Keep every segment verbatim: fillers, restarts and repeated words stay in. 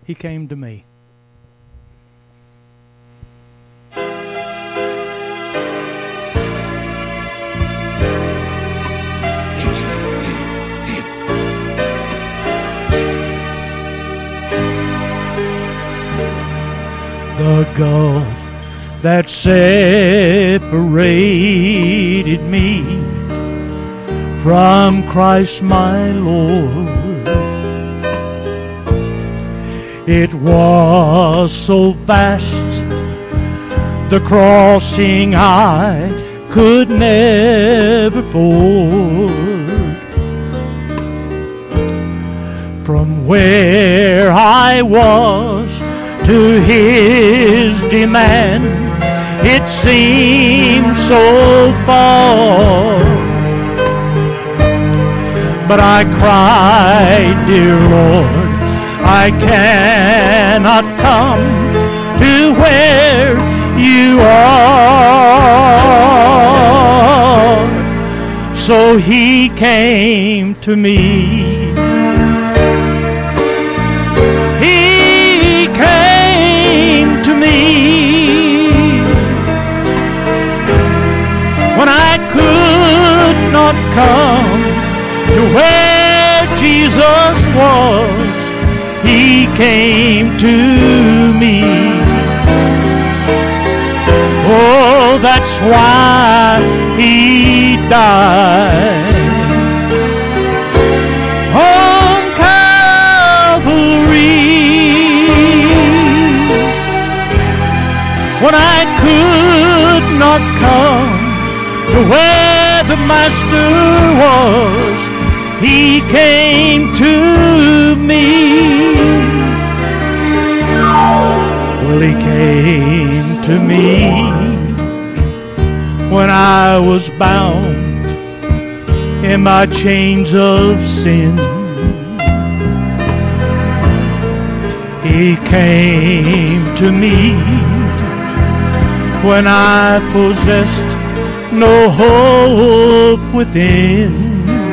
He came to me. The gulf that separated me from Christ my Lord, it was so vast, the crossing I could never ford. From where I was to His demand, it seemed so far. But I cried, dear Lord, I cannot come to where you are. So He came to me. When I could not come to where Jesus was, He came to me. Oh, that's why He died on Calvary. When I could not come to where the Master was, He came to me. Well, He came to me when I was bound in my chains of sin. He came to me when I possessed no hope within.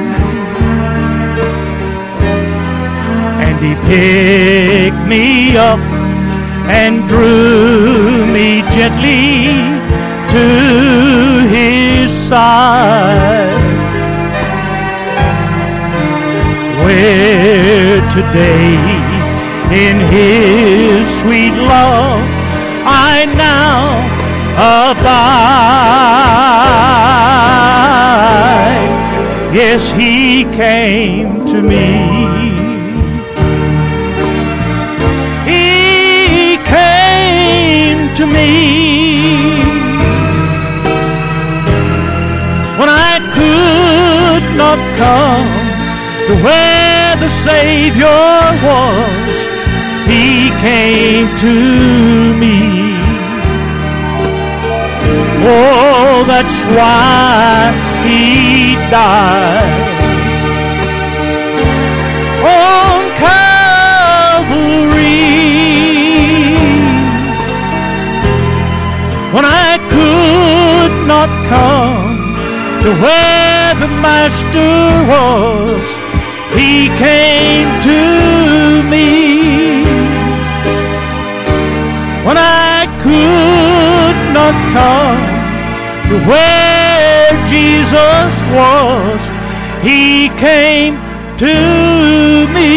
And He picked me up and drew me gently to His side, where today in His sweet love I now abide. Yes, He came to me. He came to me when I could not come to where the Savior was. He came to me. Oh, that's why He died on Calvary. When I could not come to where the Master was, He came to me. When I could not come to where Jesus was, He came to me.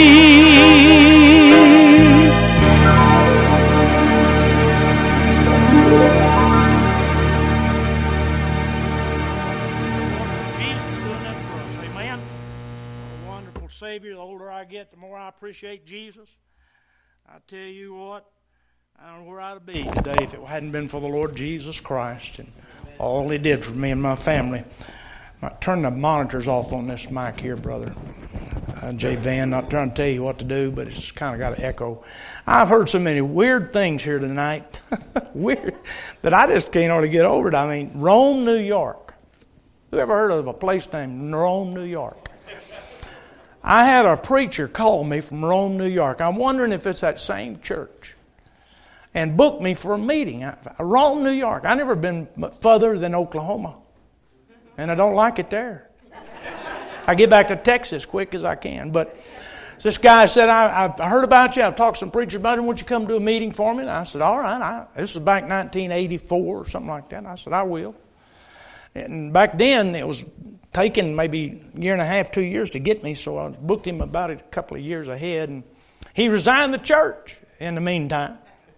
Jesus doing that for us, amen. What a wonderful Savior. The older I get, the more I appreciate Jesus. I tell you what, I don't know where I'd be today if it hadn't been for the Lord Jesus Christ and all He did for me and my family. I turn the monitors off on this mic here, brother. Uh, Jay Van, not trying to tell you what to do, but it's kind of got an echo. I've heard so many weird things here tonight, weird, that I just can't hardly get over it. I mean, Rome, New York. Who ever heard of a place named Rome, New York? I had a preacher call me from Rome, New York. I'm wondering if it's that same church. And booked me for a meeting. Rome, New York. I've never been further than Oklahoma. And I don't like it there. I get back to Texas quick as I can. But This guy said, I, I've heard about you. I've talked to some preachers about it. Won't you come to a meeting for me? And I said, all right. I, this was back nineteen eighty-four or something like that. And I said, I will. And back then, it was taking maybe a year and a half, two years to get me. So I booked him about a couple of years ahead. And he resigned the church in the meantime.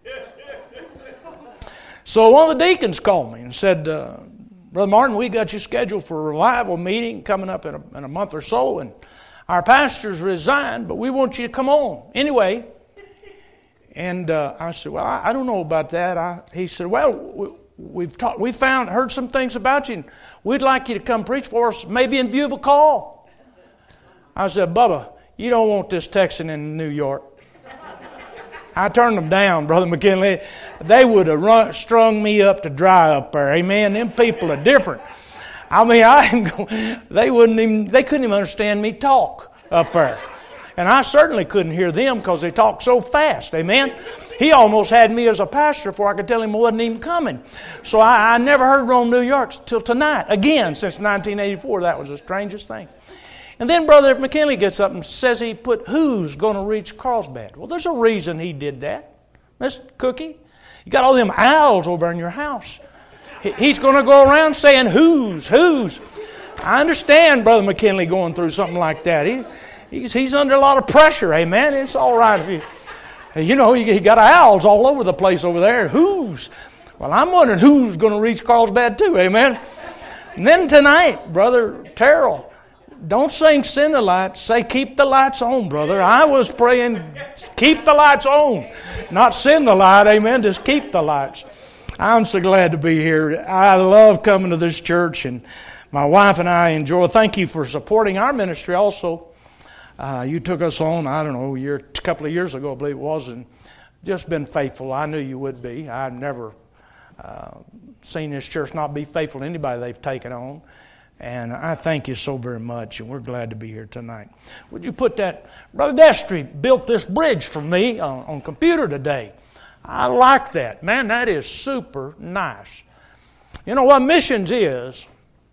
So one of the deacons called me and said, uh, Brother Martin, we got you scheduled for a revival meeting coming up in a, in a month or so. And our pastor's resigned, but we want you to come on anyway. And uh, I said, well, I, I don't know about that. I, he said, well, we, we've talked, we found, heard some things about you, and we'd like you to come preach for us, maybe in view of a call. I said, Bubba, you don't want this Texan in New York. I turned them down, Brother McKinley. They would have run, strung me up to dry up there. Amen. Them people are different. I mean, I they wouldn't even they couldn't even understand me talk up there, and I certainly couldn't hear them because they talked so fast. Amen. He almost had me as a pastor before I could tell him I wasn't even coming. So I, I never heard Rome, New York till tonight. Again, since nineteen eighty-four, that was the strangest thing. And then Brother McKinley gets up and says he put who's going to reach Carlsbad. Well, there's a reason he did that, Miss Cookie. You got all them owls over in your house. He's going to go around saying who's, who's. I understand Brother McKinley going through something like that. He, he's, he's under a lot of pressure, amen. It's all right if you, you know, you got owls all over the place over there. Who's? Well, I'm wondering who's going to reach Carlsbad too, amen. And then tonight, Brother Terrell, don't sing send the lights, say keep the lights on, brother. I was praying keep the lights on, not send the light, amen, just keep the lights. I'm so glad to be here. I love coming to this church, and my wife and I enjoy. Thank you for supporting our ministry also. Uh, you took us on, I don't know, a, year, a couple of years ago, I believe it was, and just been faithful. I knew you would be. I've never uh, seen this church not be faithful to anybody they've taken on. And I thank you so very much, and we're glad to be here tonight. Would you put that? Brother Destry built this bridge for me on, on computer today. I like that. Man, that is super nice. You know what missions is?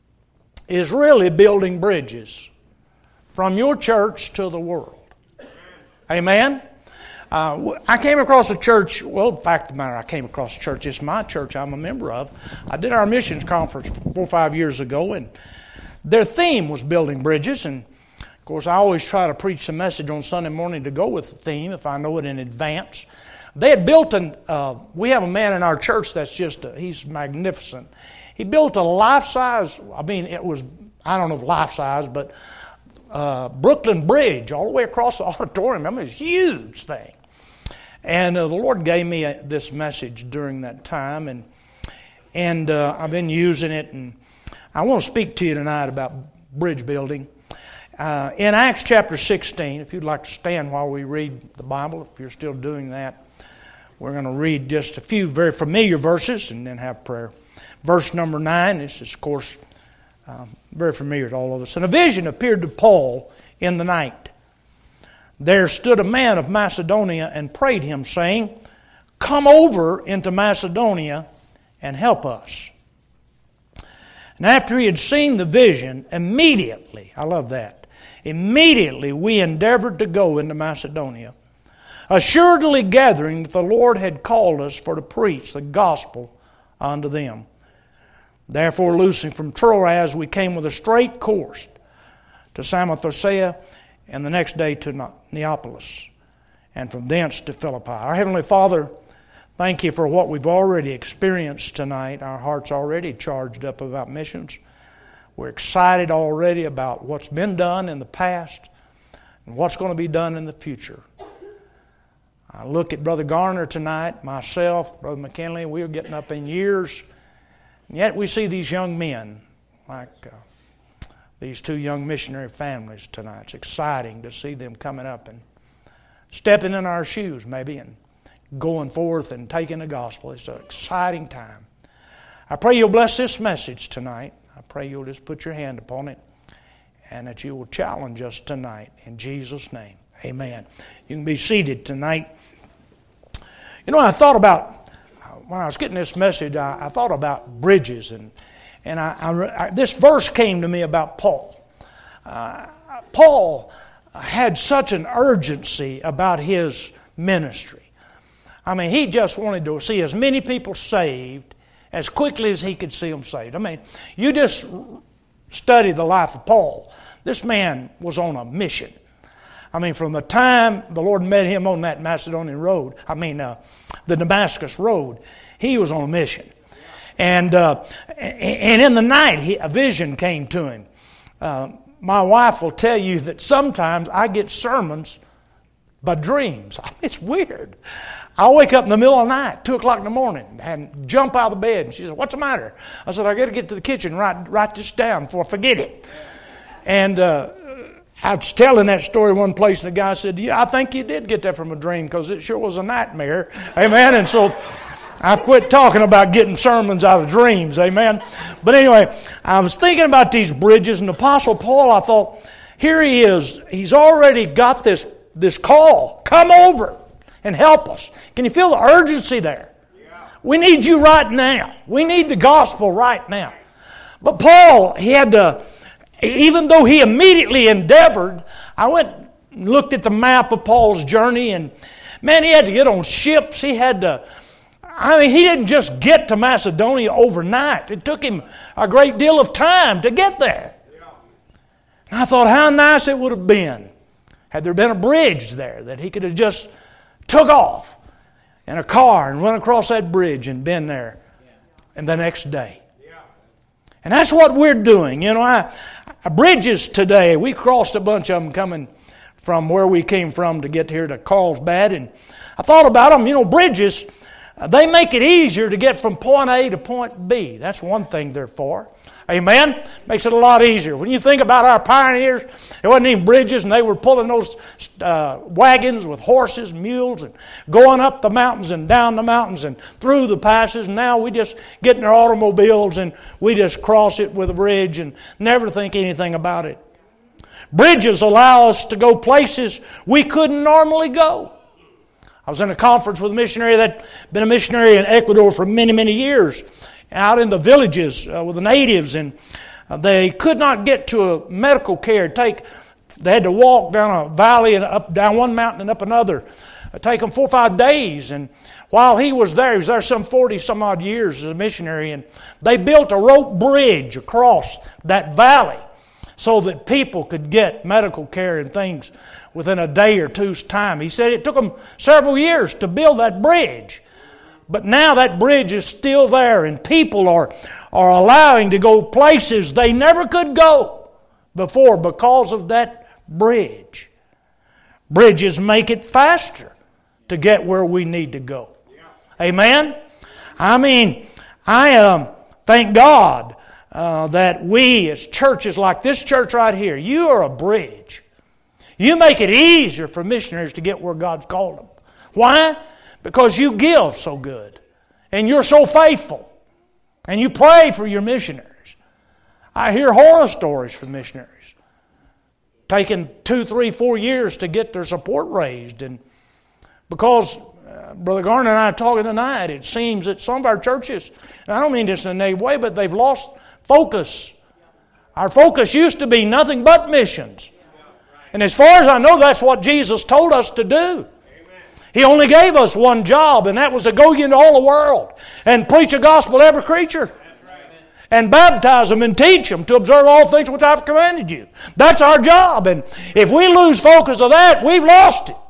Is really building bridges from your church to the world. Amen? Uh, I came across a church, well, in fact of the matter, I came across a church. It's my church I'm a member of. I did our missions conference four or five years ago, and their theme was building bridges. And, of course, I always try to preach the message on Sunday morning to go with the theme if I know it in advance. They had built an, uh, we have a man in our church that's just, a, he's magnificent. He built a life-size, I mean, it was, I don't know if life-size, but uh, Brooklyn Bridge all the way across the auditorium. I mean, it's a huge thing. And uh, the Lord gave me a, this message during that time, and and uh, I've been using it, and I want to speak to you tonight about bridge building. Uh, in Acts chapter sixteen, if you'd like to stand while we read the Bible, if you're still doing that, we're going to read just a few very familiar verses and then have prayer. Verse number nine, this is, of course, um, very familiar to all of us. And a vision appeared to Paul in the night. There stood a man of Macedonia and prayed him, saying, come over into Macedonia and help us. And after he had seen the vision, immediately, I love that, immediately we endeavored to go into Macedonia, assuredly gathering that the Lord had called us for to preach the gospel unto them. Therefore, loosing from Troas, we came with a straight course to Samothracia, and the next day to Neapolis, and from thence to Philippi. Our Heavenly Father, thank you for what we've already experienced tonight. Our heart's already charged up about missions. We're excited already about what's been done in the past and what's going to be done in the future. I look at Brother Garner tonight, myself, Brother McKinley. We are getting up in years, and yet we see these young men like uh, these two young missionary families tonight. It's exciting to see them coming up and stepping in our shoes maybe and going forth and taking the gospel. It's an exciting time. I pray you'll bless this message tonight. I pray you'll just put your hand upon it and that you will challenge us tonight in Jesus' name. Amen. You can be seated tonight. You know, I thought about, when I was getting this message, I, I thought about bridges, and and I, I, I, this verse came to me about Paul. Uh, Paul had such an urgency about his ministry. I mean, he just wanted to see as many people saved as quickly as he could see them saved. I mean, you just study the life of Paul. This man was on a mission. I mean, from the time the Lord met him on that Macedonian road, I mean, uh, the Damascus road, he was on a mission. And uh, and in the night, he, a vision came to him. Uh, my wife will tell you that sometimes I get sermons by dreams. It's weird. I'll wake up in the middle of the night, two o'clock in the morning, and jump out of the bed. And she said, "What's the matter?" I said, "I got to get to the kitchen and write, write this down before I forget it." And uh, I was telling that story one place, and the guy said, "Yeah, I think you did get that from a dream because it sure was a nightmare." Amen. And so I've quit talking about getting sermons out of dreams. Amen. But anyway, I was thinking about these bridges, and the Apostle Paul, I thought, here he is. He's already got this, this call. Come over and help us. Can you feel the urgency there? Yeah. We need you right now. We need the gospel right now. But Paul, he had to, even though he immediately endeavored, I went and looked at the map of Paul's journey, and man, he had to get on ships. He had to, I mean, he didn't just get to Macedonia overnight. It took him a great deal of time to get there. Yeah. And I thought how nice it would have been had there been a bridge there that he could have just took off in a car and went across that bridge and been there and the next day. And that's what we're doing. You know, I, bridges today, we crossed a bunch of them coming from where we came from to get here to Carlsbad. And I thought about them. You know, bridges, they make it easier to get from point A to point B. That's one thing they're for. Amen? Makes it a lot easier. When you think about our pioneers, there wasn't even bridges, and they were pulling those uh, wagons with horses, mules, and going up the mountains and down the mountains and through the passes. And now we just get in our automobiles and we just cross it with a bridge and never think anything about it. Bridges allow us to go places we couldn't normally go. I was in a conference with a missionary that been a missionary in Ecuador for many, many years, out in the villages uh, with the natives, and uh, they could not get to a medical care. Take, they had to walk down a valley and up down one mountain and up another. It take them four or five days. And while he was there, he was there some forty some odd years as a missionary, and they built a rope bridge across that valley so that people could get medical care and things within a day or two's time. He said it took them several years to build that bridge. But now that bridge is still there, and people are, are allowing to go places they never could go before because of that bridge. Bridges make it faster to get where we need to go. Yeah. Amen? I mean, I um, thank God uh, that we as churches like this church right here, you are a bridge. You make it easier for missionaries to get where God's called them. Why? Because you give so good. And you're so faithful. And you pray for your missionaries. I hear horror stories from missionaries. Taking two, three, four years to get their support raised. And because uh, Brother Garner and I are talking tonight, it seems that some of our churches, and I don't mean this in a negative way, but they've lost focus. Our focus used to be nothing but missions. And as far as I know, that's what Jesus told us to do. He only gave us one job, and that was to go into all the world and preach the gospel to every creature. Right. And baptize them and teach them to observe all things which I've commanded you. That's our job. And if we lose focus of that, we've lost it.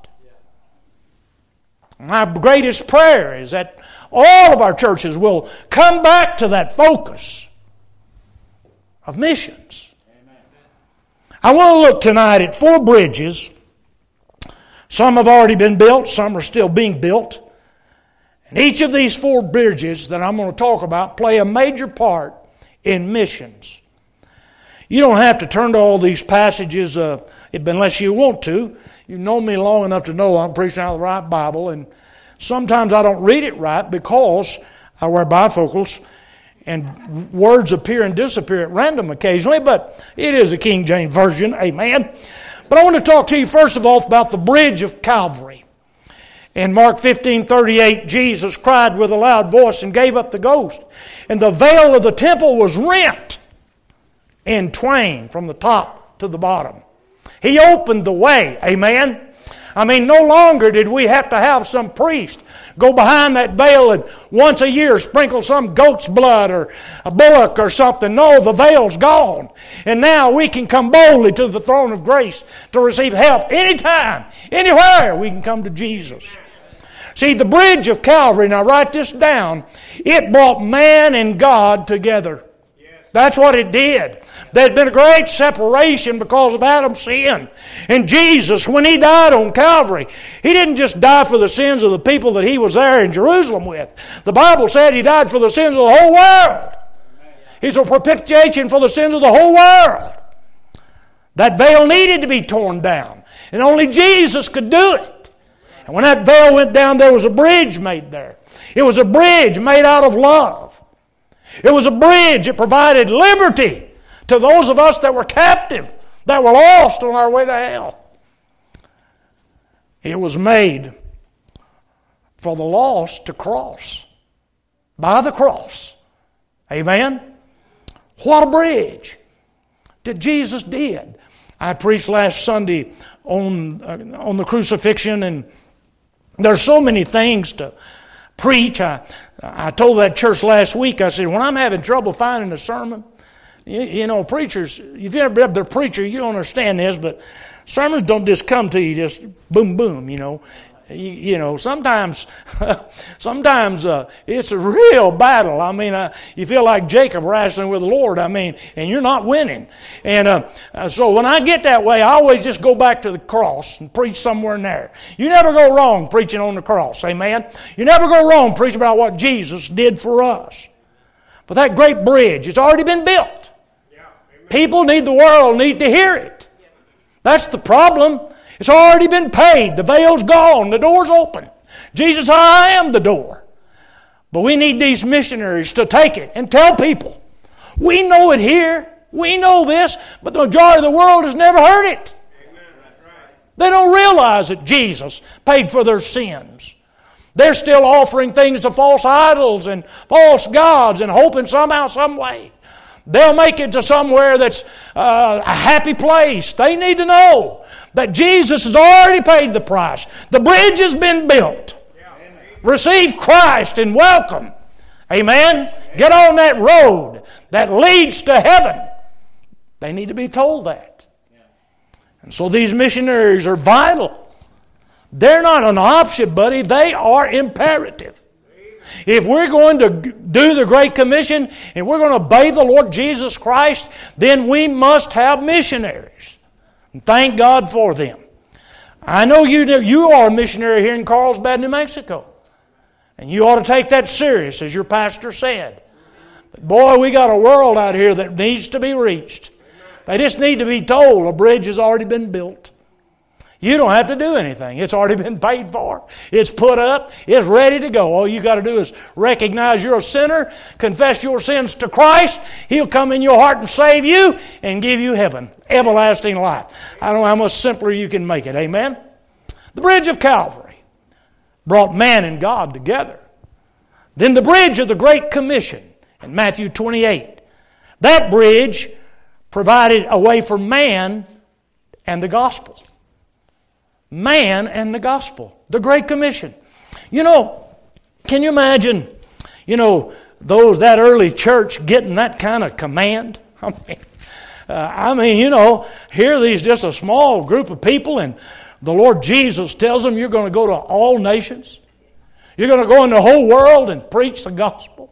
My greatest prayer is that all of our churches will come back to that focus of missions. Amen. I want to look tonight at four bridges. Some have already been built, some are still being built. And each of these four bridges that I'm going to talk about play a major part in missions. You don't have to turn to all these passages uh, unless you want to. You've known me long enough to know I'm preaching out of the right Bible, and sometimes I don't read it right because I wear bifocals and words appear and disappear at random occasionally, but it is a King James Version, amen. But I want to talk to you first of all about the bridge of Calvary. In Mark fifteen thirty-eight, Jesus cried with a loud voice and gave up the ghost. And the veil of the temple was rent in twain from the top to the bottom. He opened the way. Amen? I mean, no longer did we have to have some priest go behind that veil and once a year sprinkle some goat's blood or a bullock or something. No, the veil's gone. And now we can come boldly to the throne of grace to receive help anytime, anywhere we can come to Jesus. See, the bridge of Calvary, now write this down, it brought man and God together. That's what it did. There'd been a great separation because of Adam's sin. And Jesus, when He died on Calvary, He didn't just die for the sins of the people that He was there in Jerusalem with. The Bible said He died for the sins of the whole world. He's a propitiation for the sins of the whole world. That veil needed to be torn down. And only Jesus could do it. And when that veil went down, there was a bridge made there. It was a bridge made out of love. It was a bridge that provided liberty to those of us that were captive, that were lost on our way to hell. It was made for the lost to cross by the cross. Amen? What a bridge that Jesus did. I preached last Sunday on, uh, on the crucifixion, and there's so many things to preach. I, I told that church last week, I said, when I'm having trouble finding a sermon, you, you know, preachers, if you've ever been a preacher, you don't understand this, but sermons don't just come to you just boom, boom, you know. You, you know, sometimes, sometimes uh, it's a real battle. I mean, uh, you feel like Jacob wrestling with the Lord. I mean, and you're not winning. And uh, uh, so when I get that way, I always just go back to the cross and preach somewhere in there. You never go wrong preaching on the cross. Amen. You never go wrong preaching about what Jesus did for us. But that great bridge, it's already been built. People need the world need to hear it. That's the problem. It's already been paid. The veil's gone. The door's open. Jesus said, I am the door. But we need these missionaries to take it and tell people. We know it here. We know this. But the majority of the world has never heard it. Amen. That's right. They don't realize that Jesus paid for their sins. They're still offering things to false idols and false gods and hoping somehow, some way they'll make it to somewhere that's uh, a happy place. They need to know that Jesus has already paid the price. The bridge has been built. Yeah. Receive Christ and welcome. Amen? Amen? Get on that road that leads to heaven. They need to be told that. Yeah. And so these missionaries are vital. They're not an option, buddy. They are imperative. If we're going to do the Great Commission and we're going to obey the Lord Jesus Christ, then we must have missionaries. And thank God for them. I know you you are a missionary here in Carlsbad, New Mexico. And you ought to take that serious, as your pastor said. But boy, we got a world out here that needs to be reached. They just need to be told a bridge has already been built. You don't have to do anything. It's already been paid for. It's put up. It's ready to go. All you got to do is recognize you're a sinner, confess your sins to Christ. He'll come in your heart and save you and give you heaven, everlasting life. I don't know how much simpler you can make it. Amen? The bridge of Calvary brought man and God together. Then the bridge of the Great Commission in Matthew twenty-eight. That bridge provided a way for man and the gospel. Man and the gospel. The Great Commission. You know, can you imagine, you know, those, that early church getting that kind of command? I mean, uh, I mean, you know, here these just a small group of people and the Lord Jesus tells them you're going to go to all nations. You're going to go in the whole world and preach the gospel.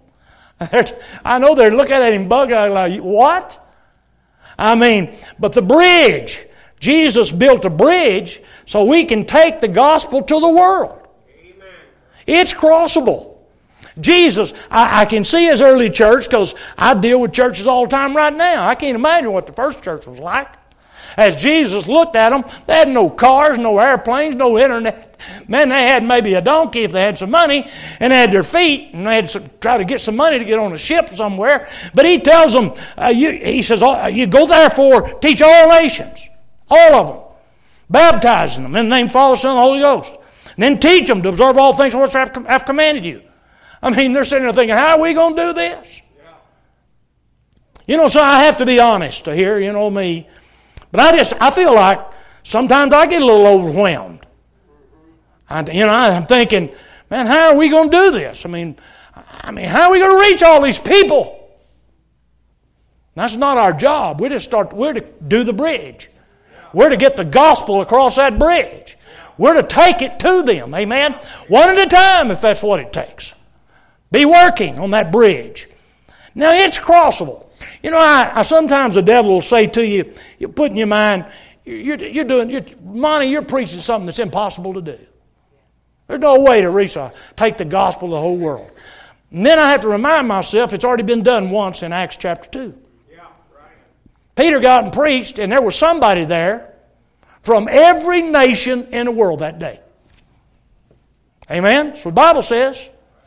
I know they're looking at him bug-eyed like, what? I mean, but the bridge, Jesus built a bridge so we can take the gospel to the world. Amen. It's crossable. Jesus, I, I can see his early church because I deal with churches all the time right now. I can't imagine what the first church was like. As Jesus looked at them, they had no cars, no airplanes, no internet. Man, they had maybe a donkey if they had some money, and they had their feet, and they had to try to get some money to get on a ship somewhere. But he tells them, uh, you, he says, oh, you go therefore, teach all nations, all of them, baptizing them in the name of the Father, Son, and the Holy Ghost. And then teach them to observe all things which I've, I've commanded you. I mean, they're sitting there thinking, how are we going to do this? Yeah. You know, so I have to be honest here, you know me. But I just, I feel like Sometimes I get a little overwhelmed. I, you know, I'm thinking, man, how are we going to do this? I mean, I mean, how are we going to reach all these people? That's not our job. We're to start. We're to do the bridge. We're to get the gospel across that bridge. We're to take it to them. Amen. One at a time, if that's what it takes. Be working on that bridge. Now it's crossable. You know, I, I sometimes the devil will say to you, you put in your mind, you're, you're doing, you're, Monty, you're preaching something that's impossible to do. There's no way to reach, a, take the gospel to the whole world. And then I have to remind myself it's already been done once in Acts chapter two. Peter got and preached, and there was somebody there from every nation in the world that day. Amen? That's what the Bible says.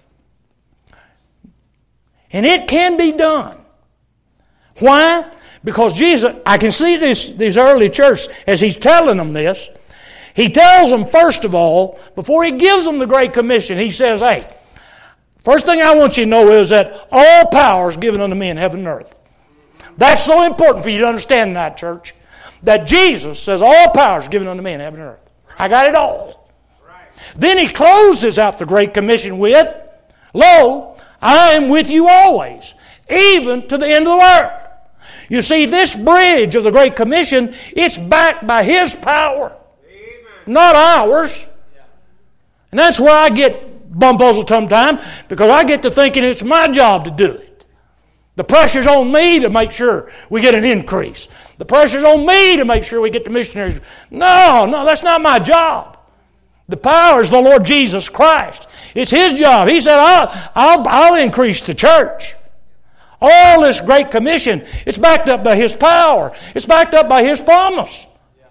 And it can be done. Why? Because Jesus, I can see this, these early churches, as he's telling them this, he tells them, first of all, before he gives them the Great Commission, he says, hey, first thing I want you to know is that all power is given unto me in heaven and earth. That's so important for you to understand that, church. That Jesus says all power is given unto me in heaven and earth. I got it all. Right. Then he closes out the Great Commission with, lo, I am with you always, even to the end of the world. You see, this bridge of the Great Commission, it's backed by His power, Amen. Not ours. And that's where I get bumpuzzled sometimes, because I get to thinking it's my job to do it. The pressure's on me to make sure we get an increase. The pressure's on me to make sure we get the missionaries. No, no, that's not my job. The power is the Lord Jesus Christ. It's His job. He said, I'll, I'll, I'll increase the church. All this Great Commission, it's backed up by His power. It's backed up by His promise.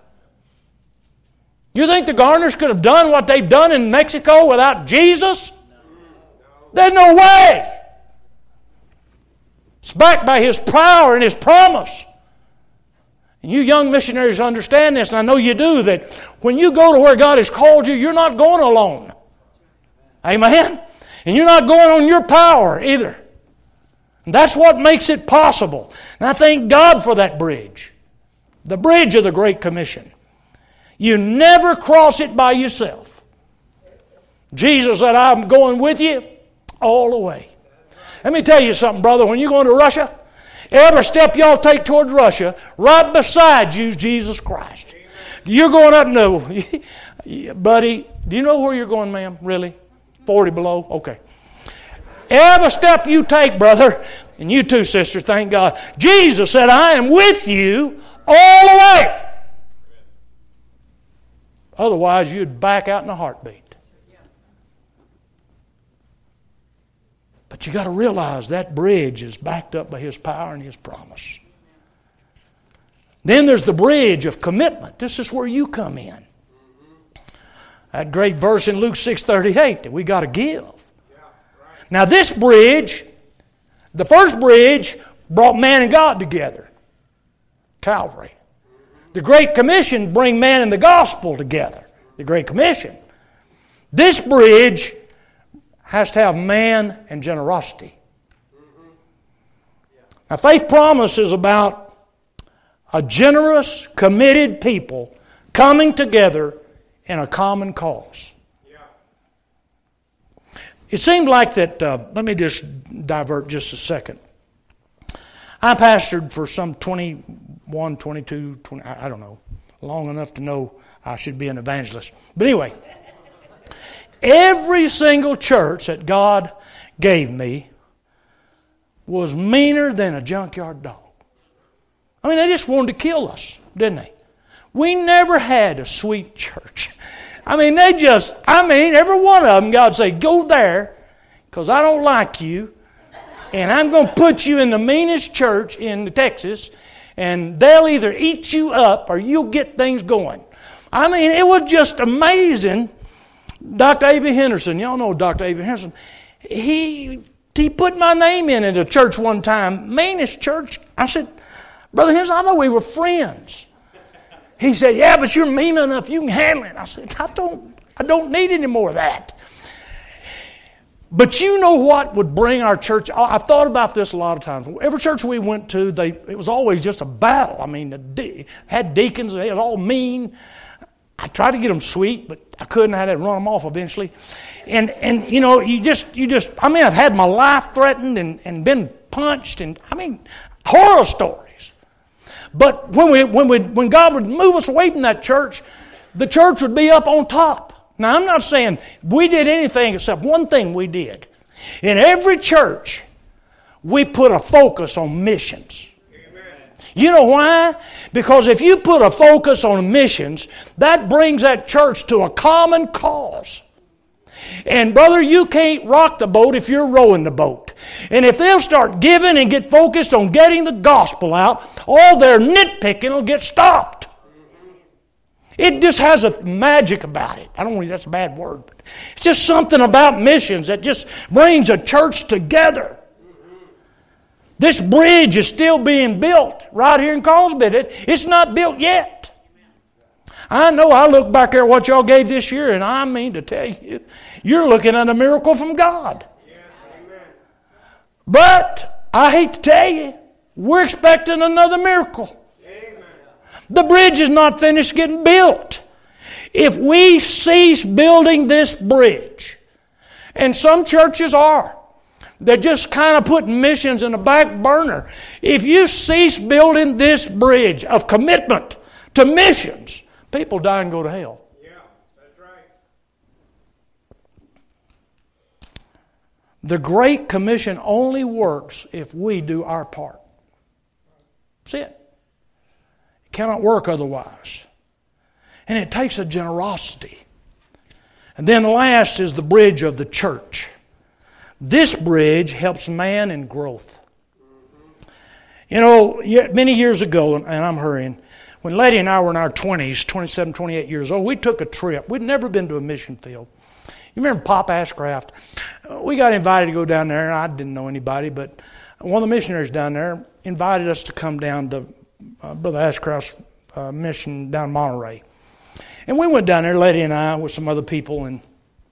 You think the Garners could have done what they've done in Mexico without Jesus? There's no way. It's backed by His power and His promise. And you young missionaries understand this, and I know you do, that when you go to where God has called you, you're not going alone. Amen? And you're not going on your power either. And that's what makes it possible. And I thank God for that bridge. The bridge of the Great Commission. You never cross it by yourself. Jesus said, I'm going with you all the way. Let me tell you something, brother. When you're going to Russia, every step y'all take towards Russia, right beside you is Jesus Christ. You're going up, no. Buddy, do you know where you're going, ma'am? Really? forty below? Okay. Every step you take, brother, and you too, sister, thank God. Jesus said, I am with you all the way. Otherwise, you'd back out in a heartbeat. But you got to realize that bridge is backed up by His power and His promise. Then there's the bridge of commitment. This is where you come in. That great verse in Luke six thirty-eight that we got to give. Now this bridge, the first bridge brought man and God together. Calvary. The Great Commission bring man and the gospel together. The Great Commission. This bridge has to have man and generosity. Now, faith promise is about a generous, committed people coming together in a common cause. It seemed like that, uh, let me just divert just a second. I pastored for some twenty-one, twenty-two, twenty, I don't know, long enough to know I should be an evangelist. But anyway, every single church that God gave me was meaner than a junkyard dog. I mean, they just wanted to kill us, didn't they? We never had a sweet church. I mean, they just, I mean, every one of them, God would say, go there, because I don't like you, and I'm going to put you in the meanest church in Texas, and they'll either eat you up or you'll get things going. I mean, it was just amazing. Doctor Avey Henderson, y'all know Doctor Avey Henderson, he he put my name in at a church one time, meanest church. I said, Brother Henderson, I know we were friends. He said, yeah, but you're mean enough, you can handle it. I said, I don't, I don't need any more of that. But you know what would bring our church? I've thought about this a lot of times. Every church we went to, they it was always just a battle. I mean, they had deacons, they was all mean. I tried to get them sweet, but I couldn't. I had to run them off eventually. And, and you know, you just, you just, I mean, I've had my life threatened and, and been punched, and, I mean, horror stories. But when we, when we, when God would move us away from that church, the church would be up on top. Now, I'm not saying we did anything except one thing we did. In every church, we put a focus on missions. You know why? Because if you put a focus on missions, that brings that church to a common cause. And brother, you can't rock the boat if you're rowing the boat. And if they'll start giving and get focused on getting the gospel out, all their nitpicking will get stopped. It just has a magic about it. I don't know if that's a bad word, but it's just something about missions that just brings a church together. This bridge is still being built right here in Carlsbad. It, it's not built yet. I know I look back there at what y'all gave this year, and I mean to tell you, you're looking at a miracle from God. But I hate to tell you, we're expecting another miracle. The bridge is not finished getting built. If we cease building this bridge, and some churches are, they're just kind of putting missions in the back burner. If you cease building this bridge of commitment to missions, people die and go to hell. Yeah, that's right. The Great Commission only works if we do our part. That's it. It cannot work otherwise. And it takes a generosity. And then last is the bridge of the church. This bridge helps man in growth. You know, many years ago, and I'm hurrying, when Letty and I were in our twenties, twenty-seven, twenty-eight years old, we took a trip. We'd never been to a mission field. You remember Pop Ashcraft? We got invited to go down there. I didn't know anybody, but one of the missionaries down there invited us to come down to uh, Brother Ashcraft's uh, mission down in Monterey. And we went down there, Letty and I, with some other people, and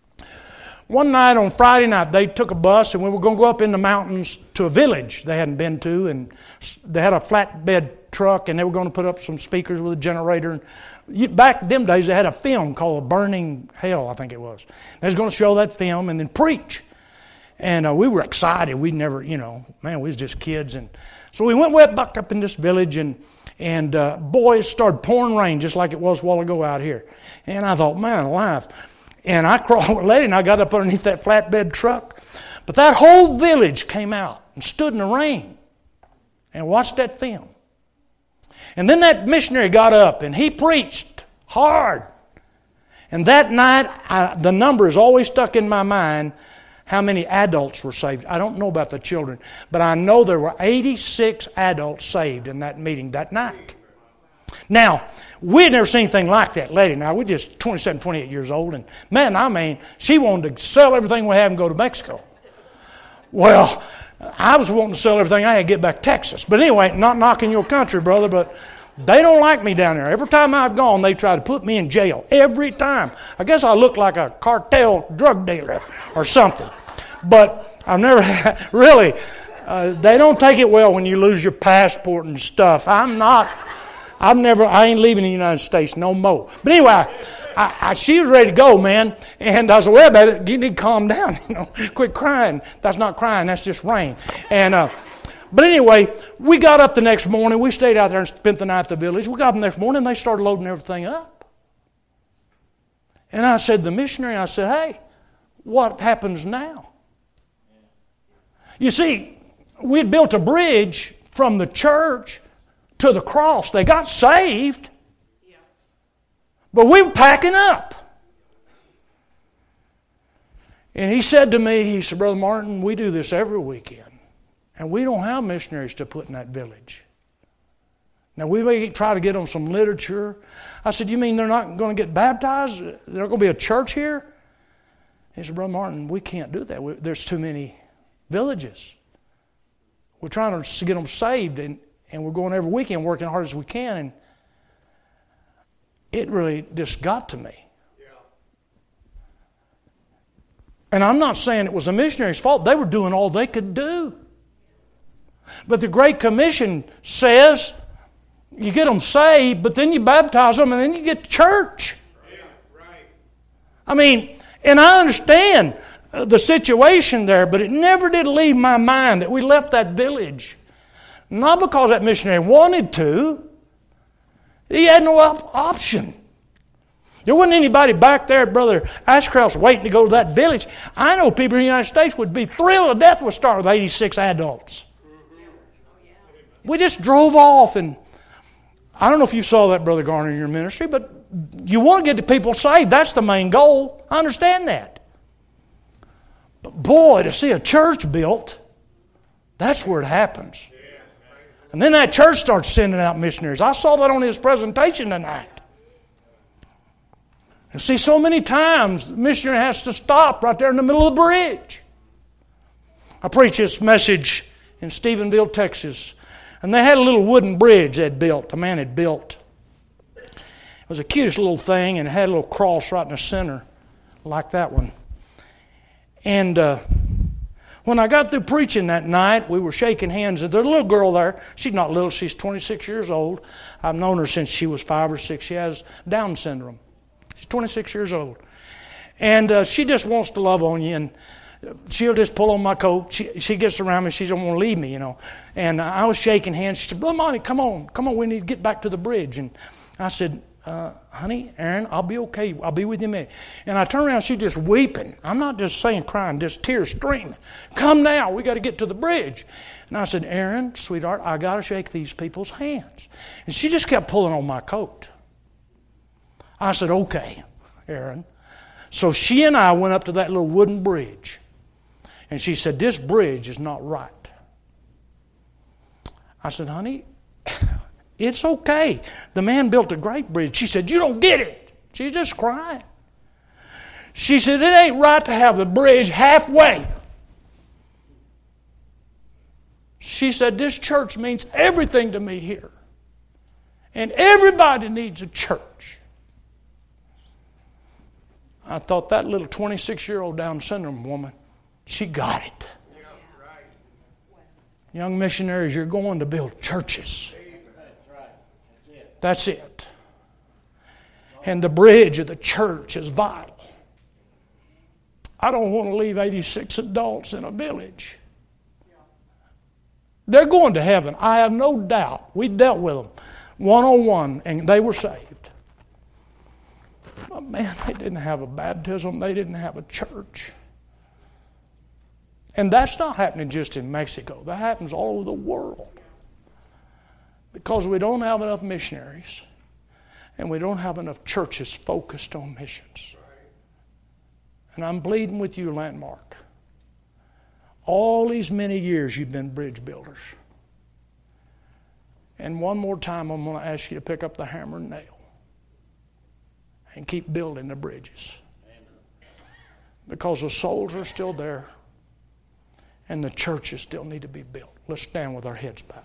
one night on Friday night, they took a bus and we were going to go up in the mountains to a village they hadn't been to, and they had a flatbed truck and they were going to put up some speakers with a generator. And back in them days, they had a film called Burning Hell, I think it was. They was going to show that film and then preach. And uh, we were excited. We'd never, you know, man, we was just kids. And so we went way back up in this village, and and uh, boy, it started pouring rain just like it was a while ago out here. And I thought, man alive. And I crawled with Lady and I got up underneath that flatbed truck. But that whole village came out and stood in the rain and watched that film. And then that missionary got up and he preached hard. And that night, I, the number is always stuck in my mind, how many adults were saved. I don't know about the children, but I know there were eighty-six adults saved in that meeting that night. Now, we had never seen anything like that lady. Now, we're just twenty-seven, twenty-eight years old. And, man, I mean, she wanted to sell everything we have and go to Mexico. Well, I was wanting to sell everything I had to get back to Texas. But anyway, not knocking your country, brother, but they don't like me down there. Every time I've gone, they try to put me in jail. Every time. I guess I look like a cartel drug dealer or something. But I've never had, really, uh, they don't take it well when you lose your passport and stuff. I'm not... I've never, I ain't leaving the United States no more. But anyway, I, I, she was ready to go, man. And I said, well, baby, you need to calm down. You know, quit crying. That's not crying. That's just rain. And, uh, but anyway, we got up the next morning. We stayed out there and spent the night at the village. We got up the next morning and they started loading everything up. And I said to the missionary, I said, hey, what happens now? You see, we had built a bridge from the church to the cross. They got saved, yeah. But we were packing up. And he said to me, he said, Brother Martin, we do this every weekend, and we don't have missionaries to put in that village. Now, we may try to get them some literature. I said, you mean they're not going to get baptized? There's going to be a church here? He said, Brother Martin, we can't do that. We, there's too many villages. We're trying to get them saved, and And we're going every weekend working hard as we can. And it really just got to me. Yeah. And I'm not saying it was the missionaries' fault. They were doing all they could do. But the Great Commission says you get them saved, but then you baptize them, and then you get to church. I mean, and I understand the situation there, but it never did leave my mind that we left that village. Not because that missionary wanted to. He had no op- option. There wasn't anybody back there at Brother Ashcroft's waiting to go to that village. I know people in the United States would be thrilled to death with start with eighty-six adults. We just drove off, and I don't know if you saw that, Brother Garner, in your ministry, but you want to get the people saved. That's the main goal. I understand that. But boy, to see a church built, that's where it happens. And then that church starts sending out missionaries. I saw that on his presentation tonight. And see, so many times the missionary has to stop right there in the middle of the bridge. I preached this message in Stephenville, Texas, and they had a little wooden bridge they'd built, a man had built. It was the cutest little thing, and it had a little cross right in the center, like that one. And uh, when I got through preaching that night, we were shaking hands, and there's a little girl there. She's not little, she's twenty-six years old. I've known her since she was five or six. She has Down syndrome. She's twenty-six years old. And uh, she just wants to love on you, and she'll just pull on my coat. She, she gets around me, she don't want to leave me, you know. And uh, I was shaking hands. She said, Brother Monty, come on, come on, we need to get back to the bridge. And I said, uh, honey, Aaron, I'll be okay. I'll be with you in a minute. And I turned around, she's just weeping. I'm not just saying crying, just tears streaming. Come now, we got to get to the bridge. And I said, Aaron, sweetheart, I got to shake these people's hands. And she just kept pulling on my coat. I said, okay, Aaron. So she and I went up to that little wooden bridge. And she said, this bridge is not right. I said, honey, it's okay. The man built a great bridge. She said, you don't get it. She's just crying. She said, it ain't right to have the bridge halfway. She said, this church means everything to me here. And everybody needs a church. I thought that little twenty-six-year-old Down syndrome woman, she got it. Yeah, right. Young missionaries, you're going to build churches. That's right. That's it. That's it. And the bridge of the church is vital. I don't want to leave eighty-six adults in a village. They're going to heaven. I have no doubt. We dealt with them one-on-one, and they were saved. But man, they didn't have a baptism. They didn't have a church. And that's not happening just in Mexico. That happens all over the world. Because we don't have enough missionaries. And we don't have enough churches focused on missions. And I'm pleading with you, Landmark. All these many years you've been bridge builders. And one more time I'm going to ask you to pick up the hammer and nail. And keep building the bridges. Because the souls are still there. And the churches still need to be built. Let's stand with our heads bowed.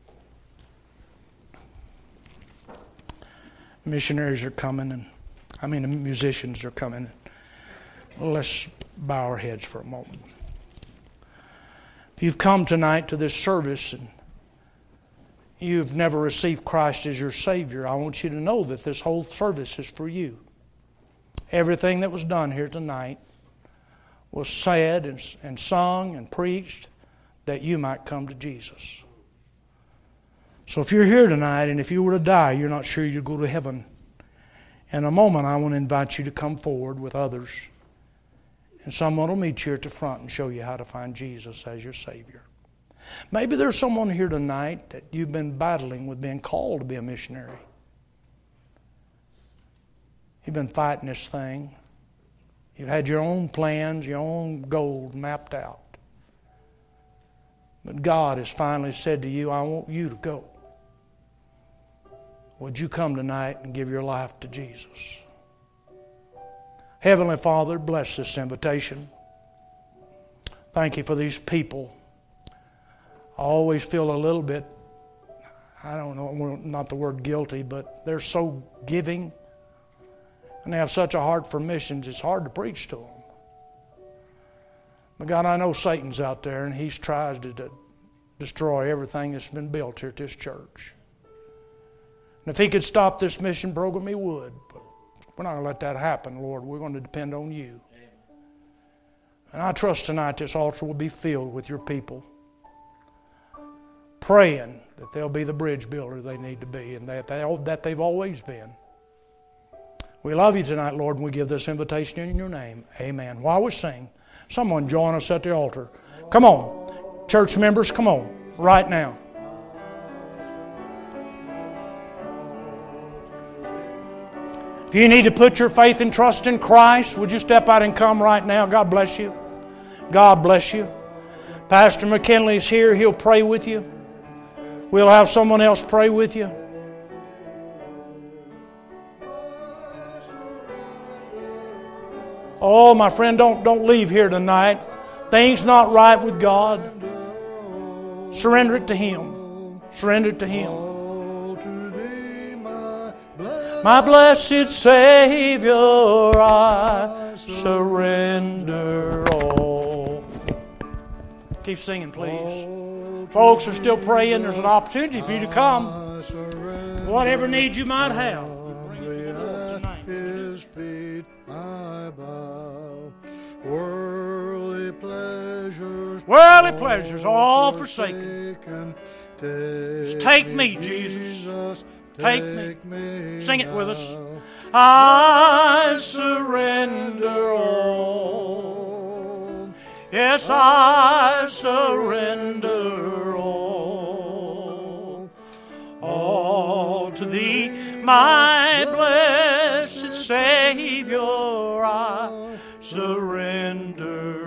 Missionaries are coming, and I mean the musicians are coming. Let's bow our heads for a moment. If you've come tonight to this service and you've never received Christ as your Savior, I want you to know that this whole service is for you. Everything that was done here tonight was said and, and sung and preached that you might come to Jesus. So if you're here tonight and if you were to die, you're not sure you'll go to heaven. In a moment, I want to invite you to come forward with others. And someone will meet you at the front and show you how to find Jesus as your Savior. Maybe there's someone here tonight that you've been battling with being called to be a missionary. You've been fighting this thing. You've had your own plans, your own goals mapped out. But God has finally said to you, I want you to go. Would you come tonight and give your life to Jesus? Heavenly Father, bless this invitation. Thank you for these people. I always feel a little bit, I don't know, not the word guilty, but they're so giving and they have such a heart for missions, it's hard to preach to them. But God, I know Satan's out there, and he's tries to, to destroy everything that's been built here at this church. And if he could stop this mission program, he would. But we're not going to let that happen, Lord. We're going to depend on you. And I trust tonight this altar will be filled with your people, praying that they'll be the bridge builder they need to be, and that, they, that they've always been. We love you tonight, Lord, and we give this invitation in your name. Amen. While we sing, someone join us at the altar. Come on. Church members, come on. Right now. If you need to put your faith and trust in Christ, would you step out and come right now? God bless you. God bless you. Pastor McKinley's here. He'll pray with you. We'll have someone else pray with you. Oh, my friend, don't, don't leave here tonight. Things not right with God. Surrender it to Him. Surrender it to Him. My blessed Savior, I surrender all. Keep singing, please. Folks are still praying. There's an opportunity for you to come. Whatever need you might have, bring it to the Lord tonight. His feet I bow. Worldly pleasures, worldly pleasures, all forsaken. Just take me, Jesus. Take me. Sing it with us. I surrender all. Yes, I surrender all. All to Thee, my